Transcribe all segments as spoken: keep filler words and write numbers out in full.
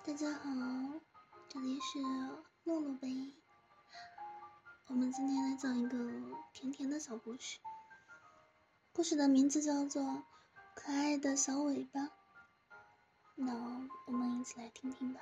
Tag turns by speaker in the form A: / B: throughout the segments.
A: 大家好，这里是洛洛贝。我们今天来讲一个甜甜的小故事，故事的名字叫做《可爱的小尾巴》。那我们一起来听听吧。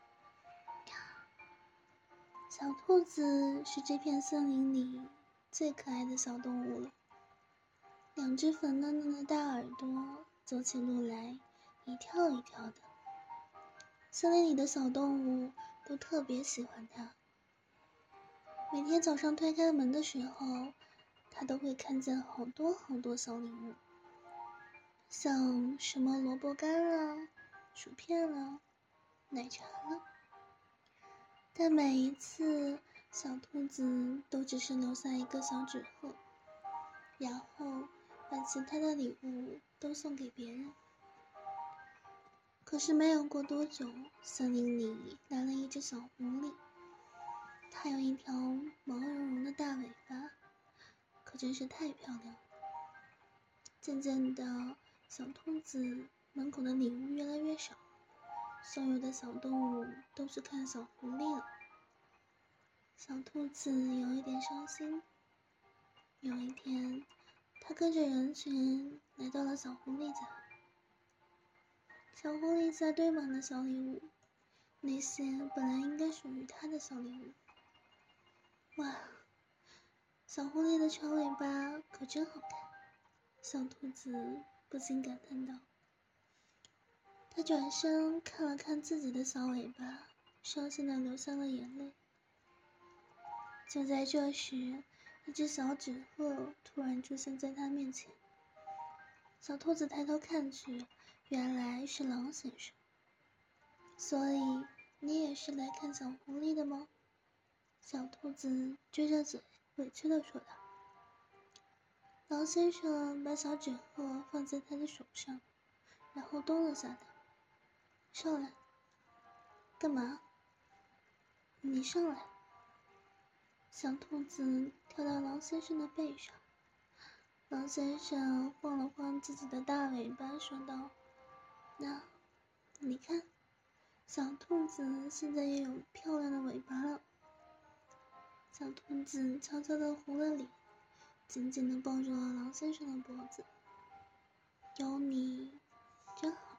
A: 小兔子是这片森林里最可爱的小动物了，两只粉嫩嫩的大耳朵，走起路来一跳一跳的。森林里的小动物都特别喜欢它。每天早上推开门的时候，它都会看见好多好多小礼物，像什么萝卜干啊、薯片啊、奶茶了。但每一次，小兔子都只是留下一个小纸鹤，然后把其他的礼物都送给别人。可是没有过多久，森林里来了一只小狐狸，它有一条毛茸茸的大尾巴，可真是太漂亮了。渐渐的，小兔子门口的礼物越来越少，所有的小动物都去看小狐狸了。小兔子有一点伤心。有一天，它跟着人群来到了小狐狸家。小狐狸家堆满了小礼物，那些本来应该属于它的小礼物。哇，小狐狸的长尾巴可真好看，小兔子不禁感叹道。它转身看了看自己的小尾巴，伤心地流下了眼泪。就在这时，一只小纸鹤突然出现在它面前。小兔子抬头看去，原来是狼先生。所以你也是来看小狐狸的吗？小兔子撅着嘴，委屈地说道。狼先生把小纸鹤放在他的手上，然后蹲了下来。上来。干嘛？你上来。小兔子跳到狼先生的背上。狼先生晃了晃自己的大尾巴，说道：那，你看，小兔子现在也有漂亮的尾巴了。小兔子悄悄地糊了脸，紧紧地抱住了狼先生的脖子。有你真好。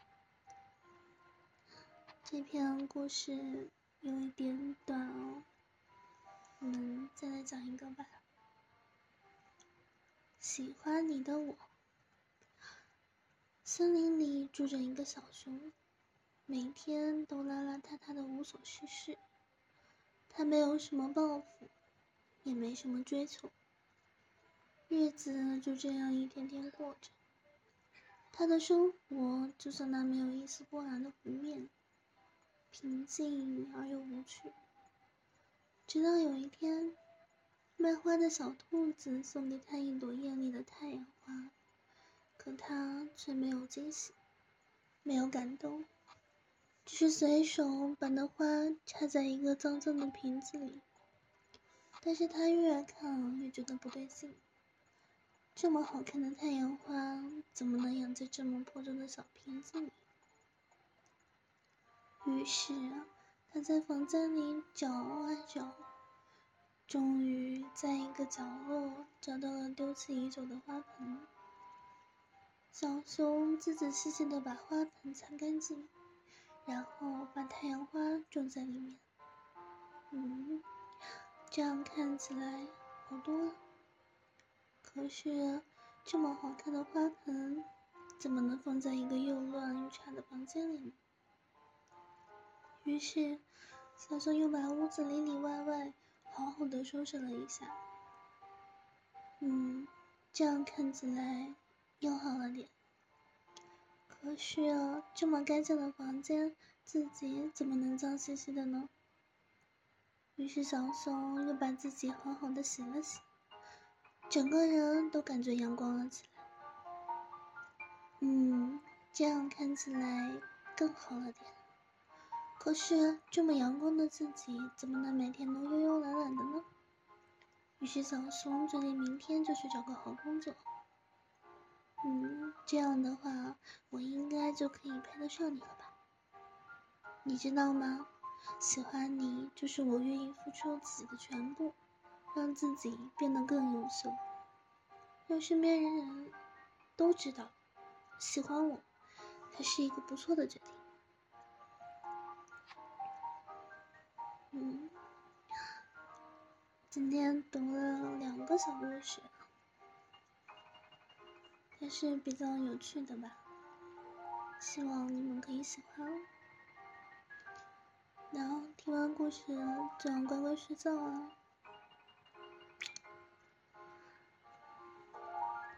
A: 这篇故事有一点短哦，我们再来讲一个吧。喜欢你的我。森林里住着一个小熊，每天都邋邋遢遢的无所事事。他没有什么抱负，也没什么追求，日子就这样一天天过着。他的生活就像那没有一丝波澜的湖面，平静而又无趣。直到有一天，卖花的小兔子送给他一朵艳丽的太阳花，可他却没有惊喜，没有感动，只是随手把那花插在一个脏脏的瓶子里。但是他越看越觉得不对劲，这么好看的太阳花怎么能养在这么破旧的小瓶子里？于是他在房间里找啊找，终于在一个角落找到了丢弃已久的花盆。小熊仔仔细细地把花盆擦干净，然后把太阳花种在里面。嗯，这样看起来好多了。可是这么好看的花盆怎么能放在一个又乱又差的房间里呢？于是小熊又把屋子里里外外好好的收拾了一下。嗯，这样看起来又好了点。可是啊，这么干净的房间，自己怎么能脏兮兮的呢？于是小熊又把自己好好的洗了洗，整个人都感觉阳光了起来。嗯，这样看起来更好了点。可是这么阳光的自己，怎么能每天都慵慵懒懒的呢？于是小熊决定明天就去找个好工作。嗯，这样的话，我应该就可以配得上你了吧？ 你知道吗？喜欢你就是我愿意付出自己的全部，让自己变得更优秀，让身边人都知道喜欢我才是一个不错的决定。嗯，今天读了两个小故事，还是比较有趣的吧，希望你们可以喜欢。然后听完故事就要乖乖睡觉了。